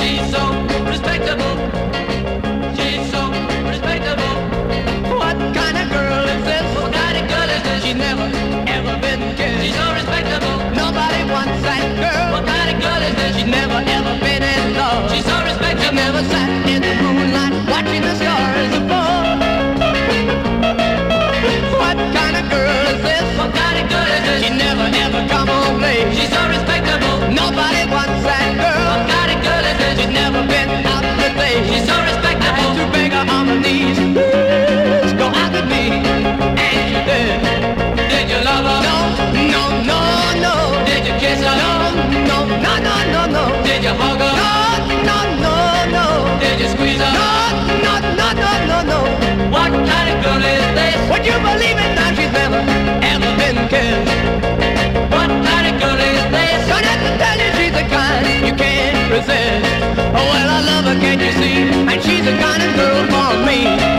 She's so respectable. She's so respectable. What kind of girl is this? What kind of girl is this? She's never, ever been kissed. She's so respectable. Nobody wants that girl. What kind of girl is this? She's never, ever been in love. She's so respectable. She never sat in the moonlight watching the stars above. What kind of girl is this? What kind of girl is this? She never, ever come home late. She's so respectable. Nobody wants that girl. What kind of girl is this? She's never been out the place. She's so respectable. I had to beg her on her knees. Please go out with me. And she did. Did you love her? No, no, no, no. Did you kiss her? No, no, no, no, no, no. Did you hug her? No, no, no, no. Did you squeeze her? No, no, no, no, no, no. What kind of girl is this? Would you believe it now? She's never, ever been kissed. What kind of girl is this? Don't have to tell you she's the kind you can't resist. Oh, well, I love her, can't you see? And she's the kind of girl for me.